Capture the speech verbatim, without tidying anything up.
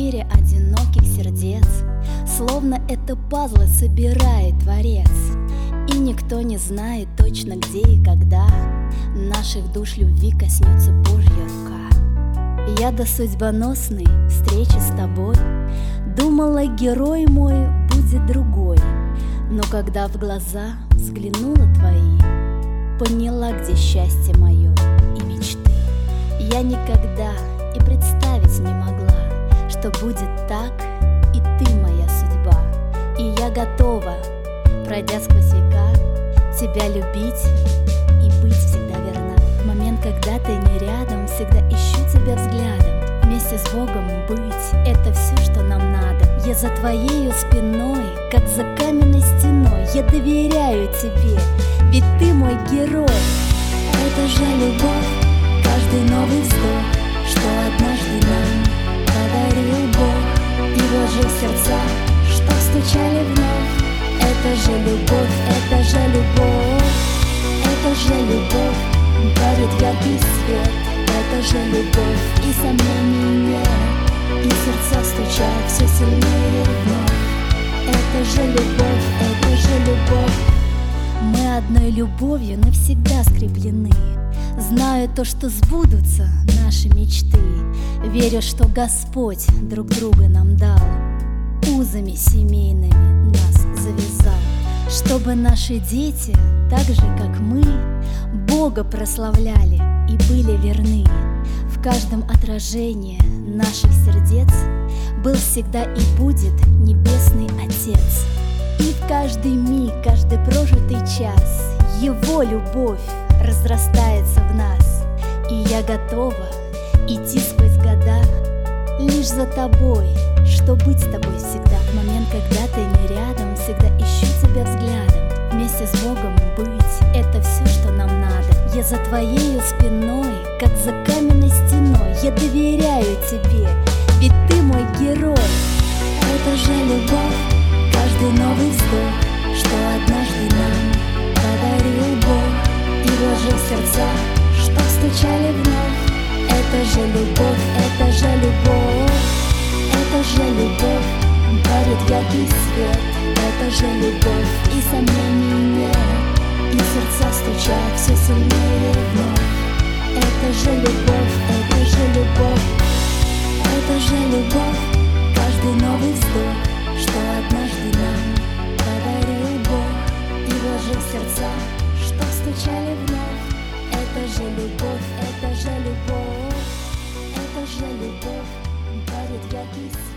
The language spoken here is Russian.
мире одиноких сердец, словно это пазлы собирает Творец. И никто не знает точно, где и когда наших душ любви коснется Божья рука. Я до судьбоносной встречи с тобой думала, герой мой будет другой. Но когда в глаза взглянула твои, поняла, где счастье мое и мечты. Я никогда и представить не могла, что будет так, и ты моя судьба. И я готова, пройдя сквозь века, тебя любить и быть всегда верна. В момент, когда ты не рядом, всегда ищу тебя взглядом. Вместе с Богом быть — это все, что нам надо. Я за твоею спиной, как за каменной стеной. Я доверяю тебе, ведь ты мой герой. Это же любовь, каждый новый вздох, что однажды нам подарил Бог. И вложил в сердца, что стучали вновь. Это же любовь, это же любовь, это же любовь, дарит яркий свет. Это же любовь, и сомнений нет, и сердца стучат все сильнее вновь. Это же любовь, это же любовь. Мы одной любовью навсегда скреплены. Знаю то, что сбудутся наши мечты. Верю, что Господь друг друга нам дал, узами семейными нас завязал, чтобы наши дети, так же как мы, Бога прославляли и были верны. В каждом отражении наших сердец был всегда и будет Небесный Отец. И в каждый миг, каждый прожитый час Его любовь разрастается в нас. И я готова идти сквозь года лишь за тобой, что быть с тобой всегда. В момент, когда ты не рядом, всегда ищу тебя взглядом. Вместе с Богом быть — это все, что нам надо. Я за твоею спиной, как за каменной стеной. Я доверяю тебе, ведь ты мой герой. Это же любовь, каждый новый вздох, что однажды нам подарил Бог. И вложил в сердца, что стучали вновь. Это же любовь, это же любовь, это же любовь, дарит яркий свет. Это же любовь, и сомнений нет, и сердца стучат все сильнее вновь. Это же любовь, это же любовь, это же любовь, каждый новый вздох, что однажды нам подарил Бог. И вложил в сердца, что стучали вновь. Это же любовь, это же любовь, это же любовь, дарит яркий свет.